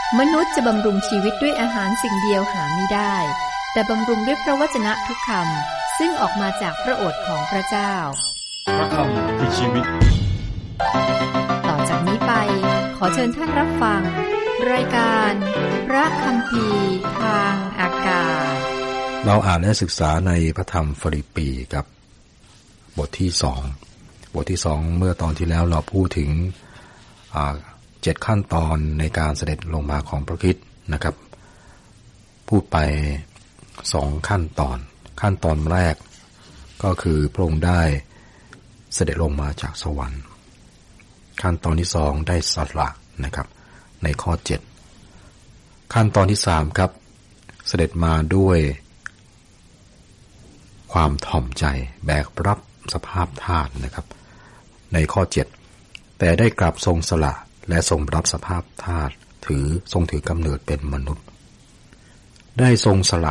มนุษย์จะบำรุงชีวิตด้วยอาหารสิ่งเดียวหาไม่ได้แต่บำรุงด้วยพระวจนะทุกคำซึ่งออกมาจากพระโอษฐ์ของพระเจ้าพระคำคือชีวิตต่อจากนี้ไปขอเชิญท่านรับฟังรายการพระคัมภีร์ทางอากาศเราอ่านและศึกษาในพระธรรมฟิลิปปีกับบทที่2เมื่อตอนที่แล้วเราพูดถึง7ขั้นตอนในการเสด็จลงมาของพระคริสต์นะครับพูดไป2ขั้นตอนแรกก็คือพระองค์ได้เสด็จลงมาจากสวรรค์ขั้นตอนที่2ได้สละนะครับในข้อ7ขั้นตอนที่3ครับเสด็จมาด้วยความถ่อมใจแบกรับสภาพธาตุนะครับในข้อ7แต่ได้กลับทรงสละและทรงรับสภาพธาตุทรงถือกำเนิดเป็นมนุษย์ได้ทรงสละ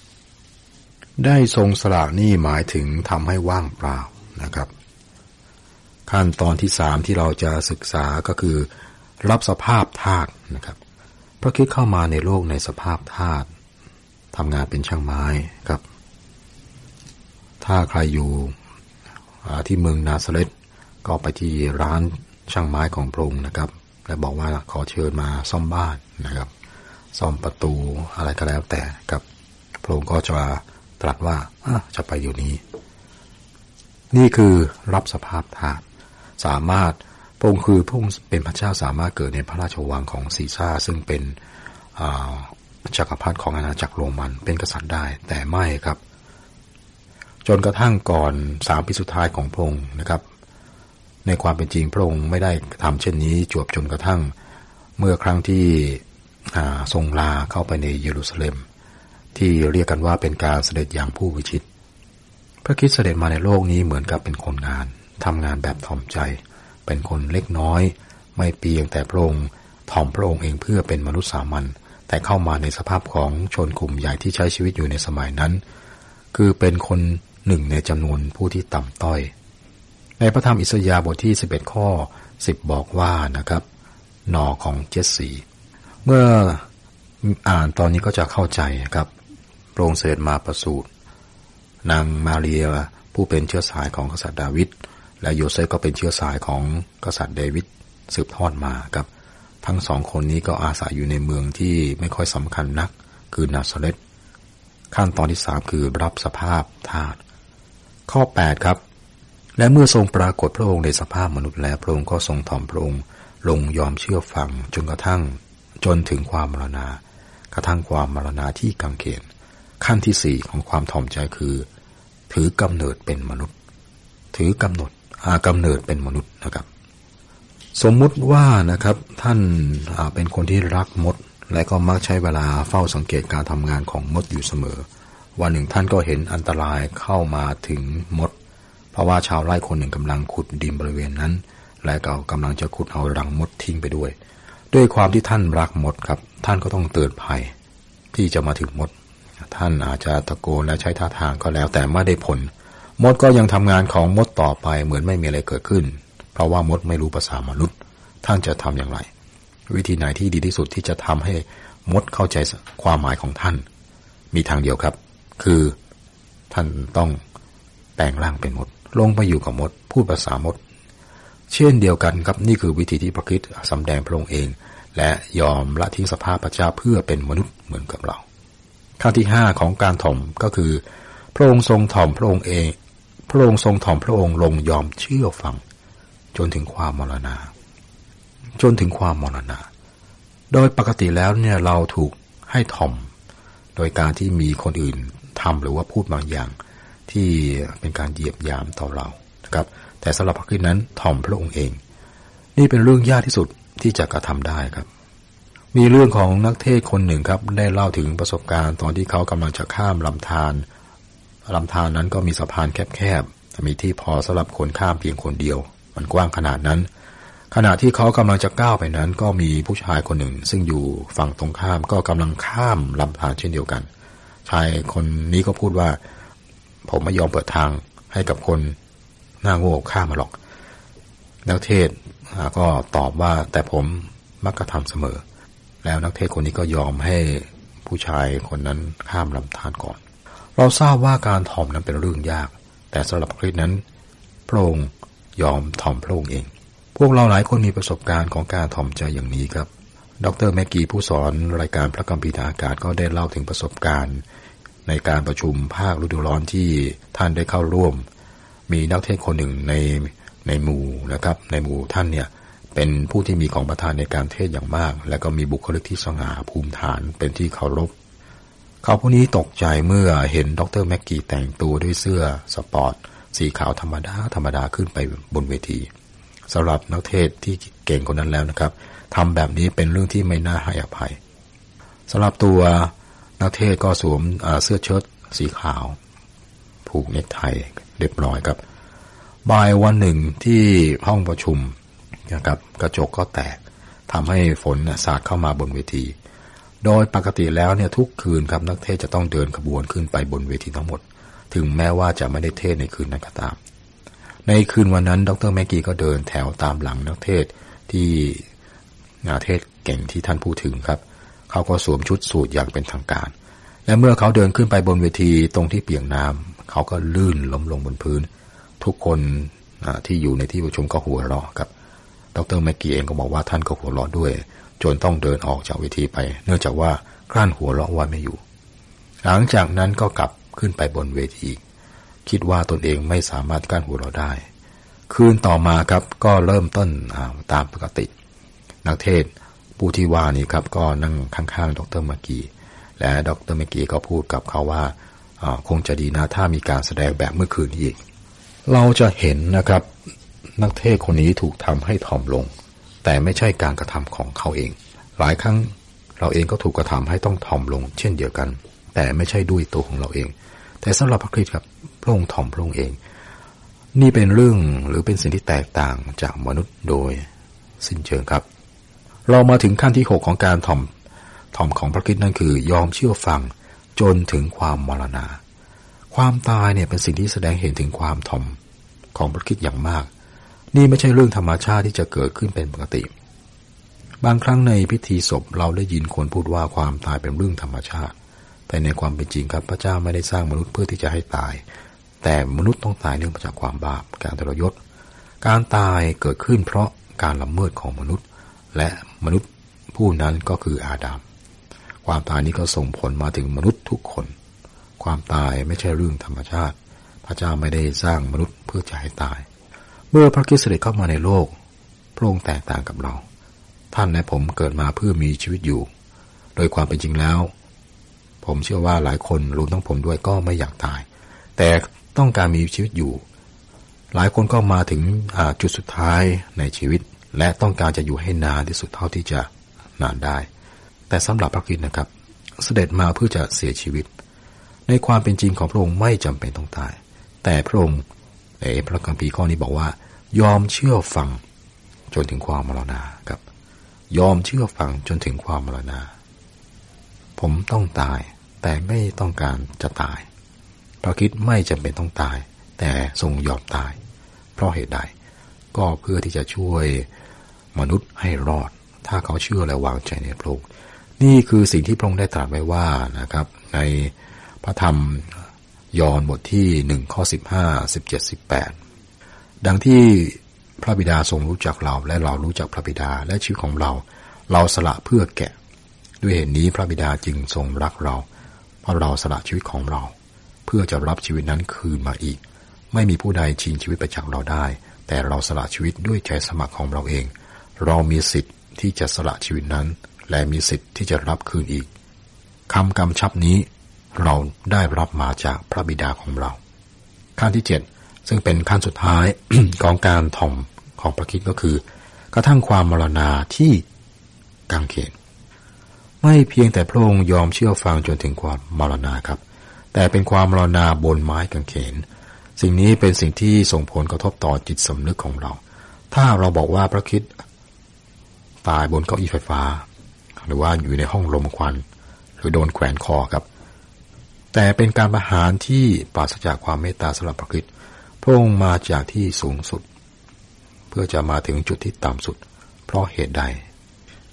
นี่หมายถึงทำให้ว่างเปล่านะครับขั้นตอนที่3ที่เราจะศึกษาก็คือรับสภาพธาตุนะครับพระคริสต์เข้ามาในโลกในสภาพธาตุทำงานเป็นช่างไม้ครับถ้าใครอยู่ที่เมืองนาซาเร็ตก็ไปที่ร้านช่างไม้ของพระองค์นะครับและบอกว่าขอเชิญมาซ่อมบ้านนะครับซ่อมประตูอะไรก็แล้วแต่ครับพระองค์ก็จะตรัสว่าจะไปอยู่นี้นี่คือรับสภาพธาตุสามารถพระองค์เป็นพระเจ้าสามารถเกิดในพระราชวังของซีซ่าซึ่งเป็นจักรพรรดิของอาณาจักรโรมันเป็นกษัตริย์ได้แต่ไม่ครับจนกระทั่งก่อน3 ปีสุดท้ายของพระองค์นะครับในความเป็นจริงพระองค์ไม่ได้ทำเช่นนี้จนกระทั่งเมื่อครั้งที่ทรงลาเข้าไปในเยรูซาเล็มที่เรียกกันว่าเป็นการเสด็จอย่างผู้วิชิตพระคริสต์เสด็จมาในโลกนี้เหมือนกับเป็นคนงานทำงานแบบถ่อมใจเป็นคนเล็กน้อยไม่เพียงแต่พระองค์ถ่อมพระองค์เองเพื่อเป็นมนุษย์สามัญแต่เข้ามาในสภาพของชนกลุ่มใหญ่ที่ใช้ชีวิตอยู่ในสมัยนั้นคือเป็นคนหนึ่งในจำนวนผู้ที่ต่ำต้อยในพระธรรมอิสยาห์บทที่11ข้อ10บอกว่านะครับหน่อของเจสซีเมื่ออ่านตอนนี้ก็จะเข้าใจครับพระองค์เสด็จมาประสูตินางมาเรียผู้เป็นเชื้อสายของกษัตริย์ดาวิดและโยเซฟก็เป็นเชื้อสายของกษัตริย์เดวิดสืบทอดมาครับทั้ง2คนนี้ก็อาศัยอยู่ในเมืองที่ไม่ค่อยสำคัญนักคือนาซาเร็ตขั้นตอนที่3คือรับสภาพธาตุข้อ8ครับและเมื่อทรงปรากฏพระองค์ในสภาพมนุษย์แล้วพระองค์ก็ทรงถ่อมพระองค์ลงยอมเชื่อฟังจนถึงความมรณากระทั่งความมรณาที่กางเขนขั้นที่4ของความถ่อมใจคือถือกำเนิดเป็นมนุษย์กำเนิดเป็นมนุษย์นะครับสมมุติว่านะครับท่านเป็นคนที่รักมดและก็มักใช้เวลาเฝ้าสังเกตการทำงานของมดอยู่เสมอวันหนึ่งท่านก็เห็นอันตรายเข้ามาถึงมดเพราะว่าชาวไร่คนหนึ่งกำลังขุดดินบริเวณนั้นและก็กำลังจะขุดเอารังมดทิ้งไปด้วยความที่ท่านรักมดครับท่านก็ต้องเตือนภัยที่จะมาถึงมดท่านอาจจะตะโกนและใช้ท่าทางก็แล้วแต่ไม่ได้ผลมดก็ยังทำงานของมดต่อไปเหมือนไม่มีอะไรเกิดขึ้นเพราะว่ามดไม่รู้ภาษามนุษย์ท่านจะทำอย่างไรวิธีไหนที่ดีที่สุดที่จะทำให้มดเข้าใจความหมายของท่านมีทางเดียวครับคือท่านต้องแปลงร่างเป็นมดลงไปอยู่กับมดพูดภาษามดเช่นเดียวกันครับนี่คือวิธีที่พระคริสต์สำแดงพระองค์เองและยอมละทิ้งสภาพพระเจ้าเพื่อเป็นมนุษย์เหมือนกับเราขั้นที่5ของการถ่อมก็คือพระองค์ทรงถ่อมพระองค์เองพระองค์ทรงถ่อมพระองค์ลงยอมเชื่อฟังจนถึงความมรณาโดยปกติแล้วเนี่ยเราถูกให้ถ่อมโดยการที่มีคนอื่นทำหรือว่าพูดบางอย่างที่เป็นการเหยียบหยามต่อเรานะครับแต่สำหรับพระคริสต์นั้นถ่อมพระองค์เองนี่เป็นเรื่องยากที่สุดที่จะกระทำได้ครับมีเรื่องของนักเทศคนหนึ่งครับได้เล่าถึงประสบการณ์ตอนที่เขากำลังจะข้ามลำธารนั้นก็มีสะพานแคบๆมีที่พอสำหรับคนข้ามเพียงคนเดียวมันกว้างขนาดนั้นขณะที่เขากำลังจะก้าวไปนั้นก็มีผู้ชายคนหนึ่งซึ่งอยู่ฝั่งตรงข้ามก็กำลังข้ามลำธารเช่นเดียวกันชายคนนี้ก็พูดว่าผมไม่ยอมเปิดทางให้กับคนหน้าโง่ข้ามมาหรอกนักเทศก็ตอบว่าแต่ผมมักกระทำเสมอแล้วนักเทศคนนี้ก็ยอมให้ผู้ชายคนนั้นข้ามลำธารก่อนเราทราบว่าการถ่อมนั้นเป็นเรื่องยากแต่สำหรับคริสต์นั้นพระองค์ยอมถ่อมพระองค์เองพวกเราหลายคนมีประสบการณ์ของการถ่อมใจอย่างนี้ครับดร.แม็กกี้ผู้สอนรายการพระคัมภีร์ทางอากาศก็ได้เล่าถึงประสบการณ์ในการประชุมภาคฤดูร้อนที่ท่านได้เข้าร่วมมีนักเทศคนหนึ่งในหมู่นะครับในหมู่ท่านเนี่ยเป็นผู้ที่มีของประทานในการเทศอย่างมากและก็มีบุคลิกที่สง่าภูมิฐานเป็นที่เคารพเขาผู้นี้ตกใจเมื่อเห็นดร.แม็กกี้แต่งตัวด้วยเสื้อสปอร์ตสีขาวธรรมดาขึ้นไปบนเวทีสำหรับนักเทศที่เก่งคนนั้นแล้วนะครับทำแบบนี้เป็นเรื่องที่ไม่น่าให้อภัยสำหรับตัวนักเทศก็สวมเสื้อเชิ้ตสีขาวผูกเนคไทเรียบร้อยครับบ่ายวันหนึ่งที่ห้องประชุมนะครับกระจกก็แตกทำให้ฝนสาดเข้ามาบนเวทีโดยปกติแล้วเนี่ยทุกคืนครับนักเทศจะต้องเดินขบวนขึ้นไปบนเวทีทั้งหมดถึงแม้ว่าจะไม่ได้เทศในคืนนั้นก็ตามในคืนวันนั้นดร.แม็กกี้ก็เดินแถวตามหลังนักเทศที่เทศเก่งที่ท่านพูดถึงครับเขาก็สวมชุดสูทอย่างเป็นทางการและเมื่อเขาเดินขึ้นไปบนเวทีตรงที่เปียกน้ำเขาก็ลื่นล้มลงบนพื้นทุกคนที่อยู่ในที่ประชุมก็หัวเราะครับดร.แม็กกี้เองก็บอกว่าท่านก็หัวเราะด้วยจนต้องเดินออกจากเวทีไปเนื่องจากว่ากลั้นหัวเราะไว้ไม่อยู่หลังจากนั้นก็กลับขึ้นไปบนเวทีคิดว่าตนเองไม่สามารถกลั้นหัวเราะได้คืนต่อมาครับก็เริ่มต้นตามปกตินักเทศผู้ที่ว่านี่ครับก็นั่งข้างๆดร.แม็กกี้และดร.แม็กกี้ก็พูดกับเขาว่าคงจะดีนะถ้ามีการแสดงแบบเมื่อคืนนี้อีกเราจะเห็นนะครับนักเทศคนนี้ถูกทำให้ถ่อมลงแต่ไม่ใช่การกระทำของเขาเองหลายครั้งเราเองก็ถูกกระทำให้ต้องถ่อมลงเช่นเดียวกันแต่ไม่ใช่ด้วยตัวของเราเองแต่สำหรับพระคริสต์ครับพระองค์ถ่อมพระองค์เองนี่เป็นเรื่องหรือเป็นสิ่งที่แตกต่างจากมนุษย์โดยสิ้นเชิงครับเรามาถึงขั้นที่6ของการถ่อมของพระคริสต์นั่นคือยอมเชื่อฟังจนถึงความมรณาความตายเนี่ยเป็นสิ่งที่แสดงเห็นถึงความถ่อมของพระคริสต์อย่างมากนี่ไม่ใช่เรื่องธรรมชาติที่จะเกิดขึ้นเป็นปกติบางครั้งในพิธีศพเราได้ยินคนพูดว่าความตายเป็นเรื่องธรรมชาติแต่ในความเป็นจริงครับพระเจ้าไม่ได้สร้างมนุษย์เพื่อที่จะให้ตายแต่มนุษย์ต้องตายเนื่องมาจากความบาปการทรยศการตายเกิดขึ้นเพราะการละเมิดของมนุษย์และมนุษย์ผู้นั้นก็คืออาดัมความตายนี้ก็ส่งผลมาถึงมนุษย์ทุกคนความตายไม่ใช่เรื่องธรรมชาติพระเจ้าไม่ได้สร้างมนุษย์เพื่อจะให้ตายเมื่อพระคริสต์เสด็จเข้ามาในโลกพระองค์แตกต่างกับเราท่านและผมเกิดมาเพื่อมีชีวิตอยู่โดยความเป็นจริงแล้วผมเชื่อว่าหลายคนรวมทั้งผมด้วยก็ไม่อยากตายแต่ต้องการมีชีวิตอยู่หลายคนก็มาถึงจุดสุดท้ายในชีวิตและต้องการจะอยู่ให้นานที่สุดเท่าที่จะนานได้แต่สำหรับพระคริสต์นะครับเสด็จมาเพื่อจะเสียชีวิตในความเป็นจริงของพระองค์ไม่จำเป็นต้องตายแต่พระองค์ในพระคัมภีร์ข้อนี้บอกว่ายอมเชื่อฟังจนถึงความมรณาครับยอมเชื่อฟังจนถึงความมรณาผมต้องตายแต่ไม่ต้องการจะตายพระคริสต์ไม่จำเป็นต้องตายแต่ทรงยอมตายเพราะเหตุใดก็เพื่อที่จะช่วยมนุษย์ให้รอดถ้าเขาเชื่อและวางใจในพระองค์นี่คือสิ่งที่พระองค์ได้ตรัสไว้ว่านะครับในพระธรรมยอห์นบทที่1ข้อ15 17 18ดังที่พระบิดาทรงรู้จักเราและเรารู้จักพระบิดาและชีวิตของเราสละเพื่อแกะด้วยเหตุนี้พระบิดาจึงทรงรักเราเพราะเราสละชีวิตของเราเพื่อจะรับชีวิตนั้นคืนมาอีกไม่มีผู้ใดชิงชีวิตไปจากเราได้แต่เราสละชีวิตด้วยใจสมัครของเราเองเรามีสิทธิ์ที่จะสละชีวิตนั้นและมีสิทธิ์ที่จะรับคืนอีกคำกำชับนี้เราได้รับมาจากพระบิดาของเราขั้นที่7ซึ่งเป็นขั้นสุดท้าย ของการถ่อมของพระคริสต์ก็คือกระทั่งความมรณาที่กางเขนไม่เพียงแต่พระองค์ยอมเชื่อฟังจนถึงความมรณาครับแต่เป็นความมรณาบนไม้กางเขนสิ่งนี้เป็นสิ่งที่ส่งผลกระทบต่อจิตสำนึกของเราถ้าเราบอกว่าพระคริสต์ตายบนเก้าอี้ไฟฟ้าหรือว่าอยู่ในห้องลมควันหรือโดนแขวนคอครับแต่เป็นการประหารที่ปราศจากความเมตตาสำหรับพระคริสต์พระองค์มาจากที่สูงสุดเพื่อจะมาถึงจุดที่ต่ำสุดเพราะเหตุใด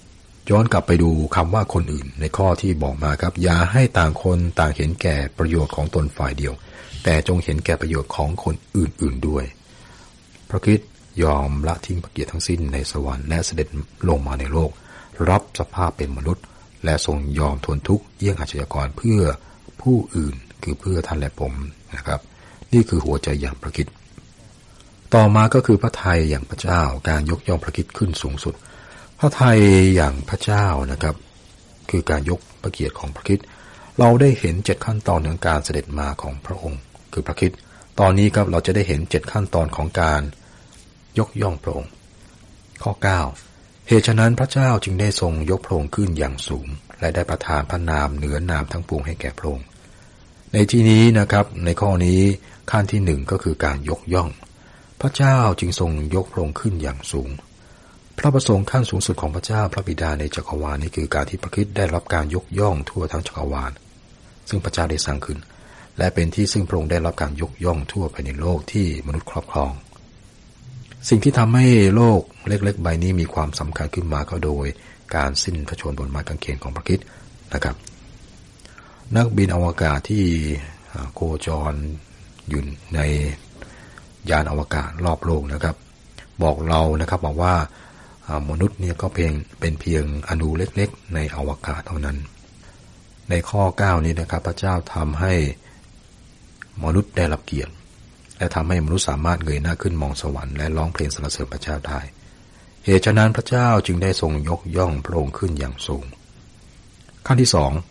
ย้อนกลับไปดูคำว่าคนอื่นในข้อที่บอกมาครับอย่าให้ต่างคนต่างเห็นแก่ประโยชน์ของตนฝ่ายเดียวแต่จงเห็นแก่ประโยชน์ของคนอื่นๆด้วยพระคริสต์ยอมละทิ้งพระเกียรติทั้งสิ้นในสวรรค์และเสด็จลงมาในโลกรับสภาพเป็นมนุษย์และทรงยอมทนทุกข์เยี่ยงอาชญากรเพื่อผู้อื่นคือเพื่อท่านและผมนะครับนี่คือหัวใจอย่างพระคริสต์ต่อมาก็คือพระทัยอย่างพระเจ้าการยกย่องพระคริสต์ขึ้นสูงสุดพระทัยอย่างพระเจ้านะครับคือการยกพระเกียรติของพระคริสต์เราได้เห็น7ขั้นตอนของการเสด็จมาของพระองค์คือพระคริสต์ตอนนี้ครับเราจะได้เห็น7ขั้นตอนของการยกย่องพระองค์ข้อ9เหตุฉะนั้นพระเจ้าจึงได้ทรงยกพระองค์ขึ้นอย่างสูงและได้ประทานพระนามเหนือนามทั้งปวงให้แก่พระองค์ในที่นี้นะครับในข้อนี้ขั้นที่1ก็คือการยกย่องพระเจ้าจึงทรงยกพระองค์ขึ้นอย่างสูงพระประสงค์ขั้นสูงสุดของพระเจ้าพระบิดาในจักรวาลนี้คือการที่พระคริสต์ได้รับการยกย่องทั่วทั้งจักรวาลซึ่งพระเจ้าได้สร้างขึ้นและเป็นที่ซึ่งพระองค์ได้รับการยกย่องทั่วไปในโลกที่มนุษย์ครอบครองสิ่งที่ทำให้โลกเล็กๆใบนี้มีความสำคัญขึ้นมาก็โดยการสิ้นพระชนม์บนไม้กางเขนของพระคริสต์นะครับนักบินอวกาศที่โคจรอยู่ในยานอวกาศรอบโลกนะครับบอกเรานะครับบอกว่ามนุษย์เนี่ยก็เป็นเพียงอณุเล็กๆในอวกาศเท่านั้นในข้อ9นี้นะครับพระเจ้าทำให้มนุษย์ได้รับเกียรติและทำให้มนุษย์สามารถเงยหน้าขึ้นมองสวรรค์และร้องเพลงสรรเสริญพระเจ้าได้เหตุฉะนั้นพระเจ้าจึงได้ทรงยกย่องพระองค์ขึ้นอย่างสูงขั้นที่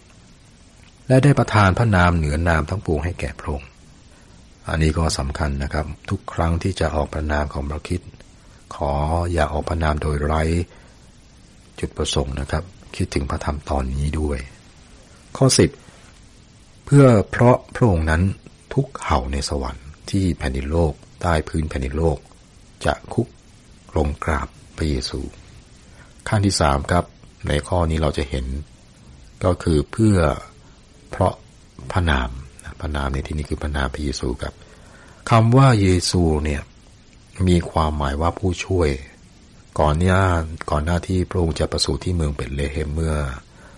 2และได้ประทานพระนามเหนือนามทั้งปวงให้แก่พระองค์อันนี้ก็สำคัญนะครับทุกครั้งที่จะออกพระนามของพระคริสต์ขออย่าออกพระนามโดยไร้จุดประสงค์นะครับคิดถึงพระธรรมตอนนี้ด้วยข้อ10เพราะพระองค์นั้นทุกเห่าในสวรรค์ที่แผ่นดินโลกใต้พื้นแผ่นดินโลกจะคุกลงกราบพระเยซูขั้นที่3ครับในข้อนี้เราจะเห็นก็คือเพราะพระนามในที่นี้คือพระนามพระเยซูครับคำว่าเยซูเนี่ยมีความหมายว่าผู้ช่วยก่อนหน้าที่พระองค์จะประสูติที่เมืองเบธเลเฮมเมื่อ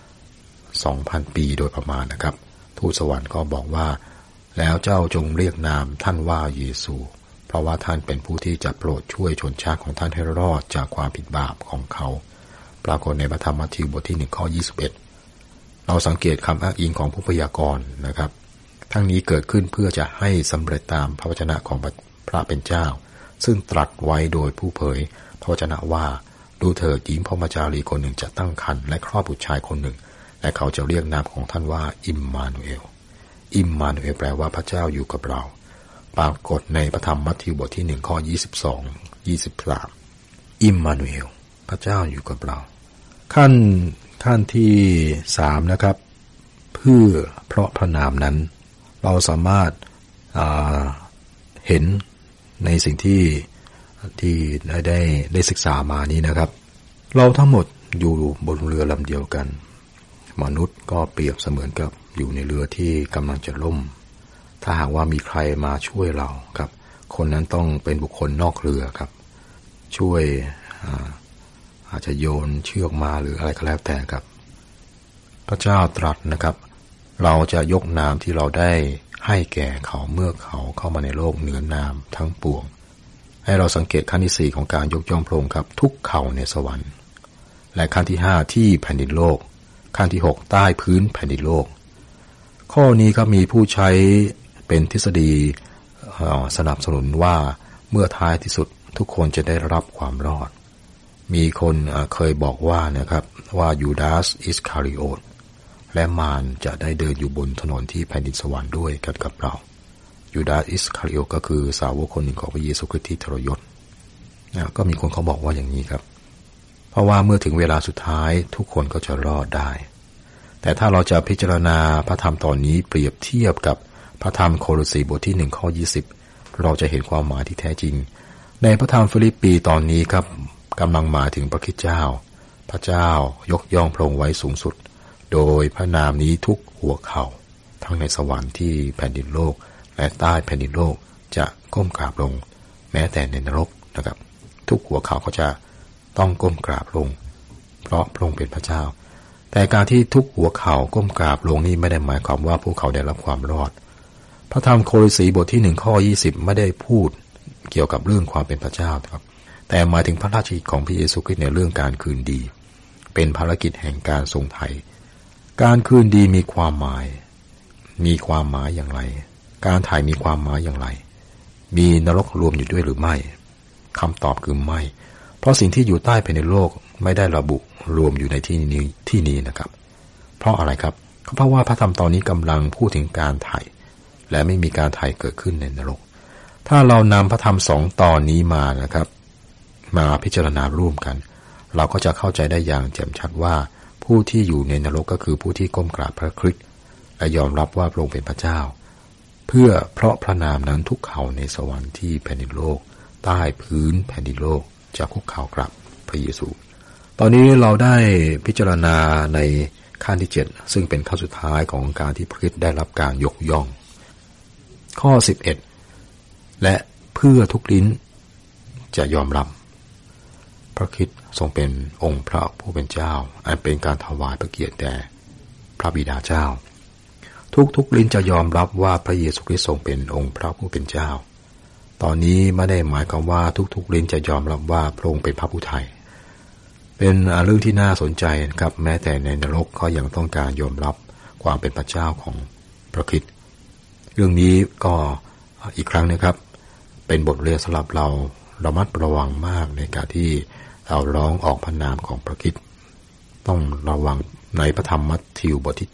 2,000 ปีโดยประมาณนะครับทูตสวรรค์ก็บอกว่าแล้วเจ้าจงเรียกนามท่านว่าเยซูเพราะว่าท่านเป็นผู้ที่จะโปรดช่วยชนชาติของท่านให้รอดจากความผิดบาปของเขาปรากฏในพระธรรมมัทธิวบทที่1ข้อ21เราสังเกตคำอ้างอิงของผู้พยากรณ์นะครับทั้งนี้เกิดขึ้นเพื่อจะให้สำเร็จตามพระวจนะของพระเป็นเจ้าซึ่งตรัสไว้โดยผู้เผยพระวจนะว่าดูเถิดหญิงพรหมจารีคนหนึ่งจะตั้งครรภ์และคลอดบุตรชายคนหนึ่งและเขาจะเรียกนามของท่านว่าอิมมานูเอลแปลว่าพระเจ้าอยู่กับเราปรากฏในพระธรรมมัทธิวบทที่1ข้อ22 23อิมมานูเอลพระเจ้าอยู่กับเราขั้นที่3นะครับเพราะพระนามนั้นเราสามารถเห็นในสิ่งที่ได้ศึกษามานี้นะครับเราทั้งหมดอยู่บนเรือลำเดียวกันมนุษย์ก็เปรียบเสมือนกับอยู่ในเรือที่กำลังจะล่มถ้าหากว่ามีใครมาช่วยเราครับคนนั้นต้องเป็นบุคคลนอกเรือครับช่วยอาจจะโยนเชือกมาหรืออะไรก็แล้วแต่ครับพระเจ้าตรัสนะครับเราจะยกนามที่เราได้ให้แก่เขาเมื่อเขาเข้ามาในโลกเหนือนามทั้งปวงให้เราสังเกตขั้นที่4ของการยกย่องพระองค์ครับทุกเข่าในสวรรค์และขั้นที่5ที่แผ่นดินโลกขั้นที่6ใต้พื้นแผ่นดินโลกข้อนี้ก็มีผู้ใช้เป็นทฤษฎีสนับสนุนว่าเมื่อท้ายที่สุดทุกคนจะได้รับความรอดมีคนเคยบอกว่านะครับว่ายูดาสอิสคาริโอตและมารจะได้เดินอยู่บนถนนที่แผ่นดินสวรรค์ด้วยกันกับเรายูดาสอิสคาริโอตก็คือสาวกคนหนึ่งของพระเยซูคริสต์ที่ทรยศก็มีคนเขาบอกว่าอย่างนี้ครับเพราะว่าเมื่อถึงเวลาสุดท้ายทุกคนก็จะรอดได้แต่ถ้าเราจะพิจารณาพระธรรมตอนนี้เปรียบเทียบกับพระธรรมโคโลสีบทที่1ข้อ20เราจะเห็นความหมายที่แท้จริงในพระธรรมฟิลิปปีตอนนี้ครับกำลังหมายถึงพระคริสต์เจ้าพระเจ้ายกย่องพระองค์ไว้สูงสุดโดยพระนามนี้ทุกหัวเข่าทั้งในสวรรค์ที่แผ่นดินโลกและใต้แผ่นดินโลกจะก้มกราบลงแม้แต่ในนรกนะครับทุกหัวเข่าก็จะต้องก้มกราบลงเพราะพระองค์เป็นพระเจ้าแต่การที่ทุกหัวเข่าก้มกราบลงนี้ไม่ได้หมายความว่าพวกเขาได้รับความรอดพระธรรมโคริสีบทที่1ข้อ20ไม่ได้พูดเกี่ยวกับเรื่องความเป็นพระเจ้าครับแต่หมายถึงพระราชกิจของพระเยซูคริสต์ในเรื่องการคืนดีเป็นภารกิจแห่งการทรงไถ่การคืนดีมีความหมายอย่างไรการไถ่มีความหมายอย่างไรมีนรกรวมอยู่ด้วยหรือไม่คำตอบคือไม่เพราะสิ่งที่อยู่ใต้ภายในโลกไม่ได้ระบุรวมอยู่ในที่นี้นะครับเพราะอะไรครับก็เพราะว่าพระธรรมตอนนี้กำลังพูดถึงการไถ่และไม่มีการไถ่เกิดขึ้นในนรกถ้าเรานำพระธรรม2ตอนนี้มานะครับมาพิจารณาร่วมกันเราก็จะเข้าใจได้อย่างแจ่มชัดว่าผู้ที่อยู่ในนรกก็คือผู้ที่ก้มกราบพระคริสต์และยอมรับว่าพระองค์เป็นพระเจ้าเพื่อเพราะพระนามนั้นทุกเข่าในสวรรค์ที่แผ่นดินโลกใต้พื้นแผ่นดินโลกจะคุกเข่ากราบพระเยซูตอนนี้เราได้พิจารณาในขั้นที่7ซึ่งเป็นขั้นสุดท้ายของการที่พระคริสต์ได้รับการยกย่องข้อ11และเพื่อทุกลิ้นจะยอมรับพระคริสต์ทรงเป็นองค์พระผู้เป็นเจ้าอันเป็นการถวายพระเกียรติแด่พระบิดาเจ้าทุกลิ้นจะยอมรับว่าพระเยซูคริสต์ทรงเป็นองค์พระผู้เป็นเจ้าตอนนี้ไม่ได้หมายความว่าทุกลิ้นจะยอมรับว่าพระองค์เป็นพระผู้ไถ่เป็นเรื่องที่น่าสนใจครับแม้แต่ในนรกก็ยังต้องการยอมรับความเป็นพระเจ้าของพระคริสต์เรื่องนี้ก็อีกครั้งนะครับเป็นบทเรียนสำหรับเราระมัดระวังมากในการที่เราร้องออกพระนามของพระคริสต์ต้องระวังในพระธรรมมัทธิวบทที่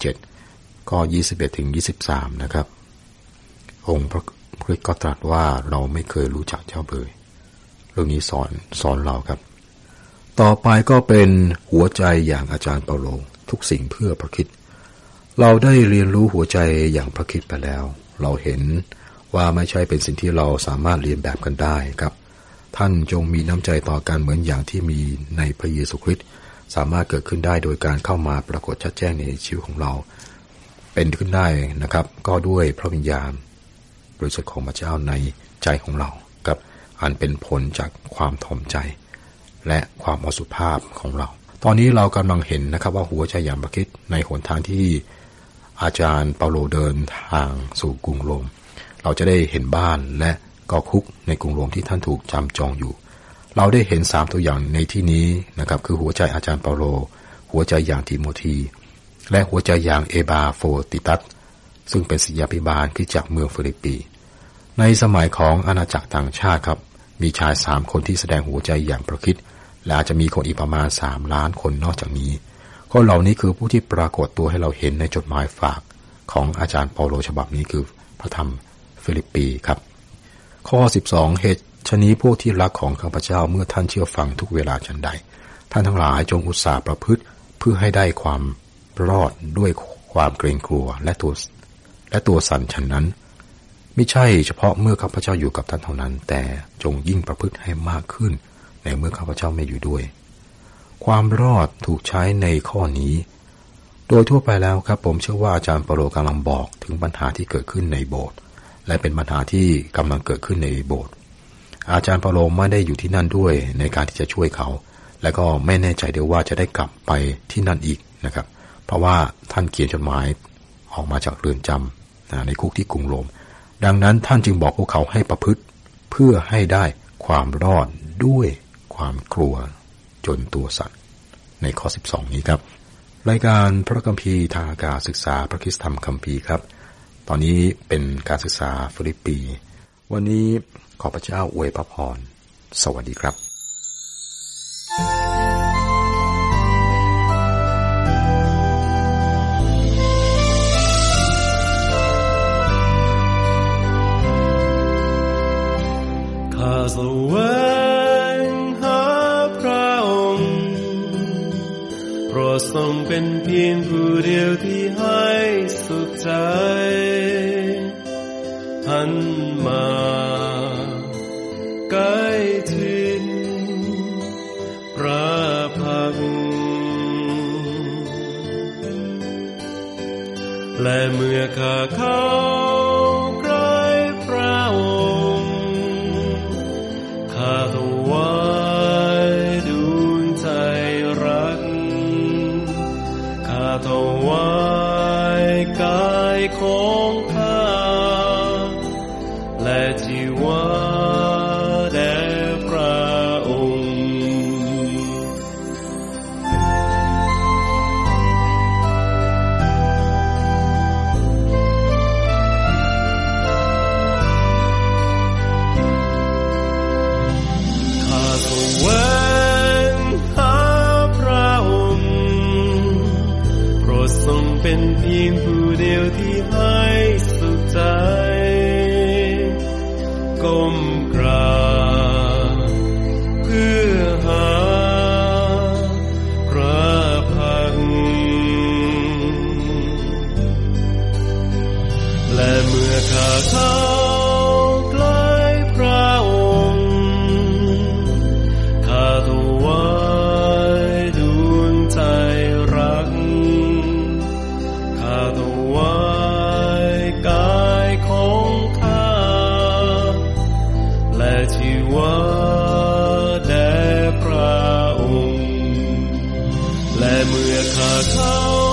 7ข้อ21ถึง23นะครับองค์พระคริสต์ก็ตรัสว่าเราไม่เคยรู้จักเจ้าเลยเรื่องนี้สอนเราครับต่อไปก็เป็นหัวใจอย่างอาจารย์เปาโลทุกสิ่งเพื่อพระคริสต์เราได้เรียนรู้หัวใจอย่างพระคริสต์ไปแล้วเราเห็นว่าไม่ใช่เป็นสิ่งที่เราสามารถเรียนแบบกันได้ครับท่านจงมีน้ำใจต่อกันเหมือนอย่างที่มีในพระเยซูคริสต์สามารถเกิดขึ้นได้โดยการเข้ามาปรากฏชัดแจ้งในชีวิตของเราเป็นขึ้นได้นะครับก็ด้วยพระวิญญาณบริสุทธิ์ของพระเจ้าในใจของเรากับอันเป็นผลจากความถ่อมใจและความอสุภาพของเราตอนนี้เรากำลังเห็นนะครับว่าหัวใจอย่างพระคริสต์ในหนทางที่อาจารย์เปาโลเดินทางสู่กรุงโรมเราจะได้เห็นบ้านและก็คุกในกรุงโรมที่ท่านถูกจำจองอยู่เราได้เห็น3ตัวอย่างในที่นี้นะครับคือหัวใจอาจารย์เปาโลหัวใจอย่างทิโมธีและหัวใจอย่างเอบาโฟติตัสซึ่งเป็นศิษยาภิบาลที่จากเมืองฟิลิปปีในสมัยของอาณาจักรต่างชาติครับมีชาย3คนที่แสดงหัวใจอย่างพระคริสต์และอาจจะมีคนอีกประมาณ3ล้านคนนอกจากนี้คนเหล่านี้คือผู้ที่ปรากฏตัวให้เราเห็นในจดหมายฝากของอาจารย์เปาโลฉบับนี้คือพระธรรมฟิลิปปีครับข้อ12เหตุฉะนี้พวกที่รักของข้าพเจ้าเมื่อท่านเชื่อฟังทุกเวลาฉันใดท่านทั้งหลายจงอุตสาห์ประพฤติเพื่อให้ได้ความรอดด้วยความเกรงกลัวและตัวสั่นฉันนั้นไม่ใช่เฉพาะเมื่อข้าพเจ้าอยู่กับท่านเท่านั้นแต่จงยิ่งประพฤติให้มากขึ้นในเมื่อข้าพเจ้าไม่อยู่ด้วยความรอดถูกใช้ในข้อนี้โดยทั่วไปแล้วครับผมเชื่อว่าอาจารย์เปาโลกำลังบอกถึงปัญหาที่เกิดขึ้นในโบสถ์และเป็นปัญหาที่กำลังเกิดขึ้นในโบสถ์อาจารย์เปาโลไม่ได้อยู่ที่นั่นด้วยในการที่จะช่วยเขาและก็ไม่แน่ใจด้วยว่าจะได้กลับไปที่นั่นอีกนะครับเพราะว่าท่านเขียนจดหมายออกมาจากเรือนจำในคุกที่กรุงโรมดังนั้นท่านจึงบอกพวกเขาให้ประพฤติเพื่อให้ได้ความรอดด้วยความกลัวจนตัวสั่นในข้อ12นี้ครับรายการพระคัมภีร์ทางอากาศศึกษาพระคริสตธรรมคัมภีร์ครับตอนนี้เป็นการศึกษาฟิลิปปีวันนี้ขอพระเจ้าอวยพระพรสวัสดีครับแสวงหาพระองค์เพราะทรงเป็นเพียงผู้เดียวที่ให้สุขใจหันมาใกล้ถึงพระพักตร์และเมื่อข้าเข้าใกล้พระองค์ข้าถวายดวงใจรักถวายกายของข้าและชีวะแด่พระองค์ข้าแสวงหาพระองค์โปรดทรงเป็นเพียงผู้เดียวที่ให้สุขใจก้มกราบเพื่อหาพระพักตร์และเมื่อข้าเข้าใกล้พระองค์ข้าถวายดวงใจรักข้าถวายกายของข้าและชีวะแด่พระองค์และเมื่อข้าเข้า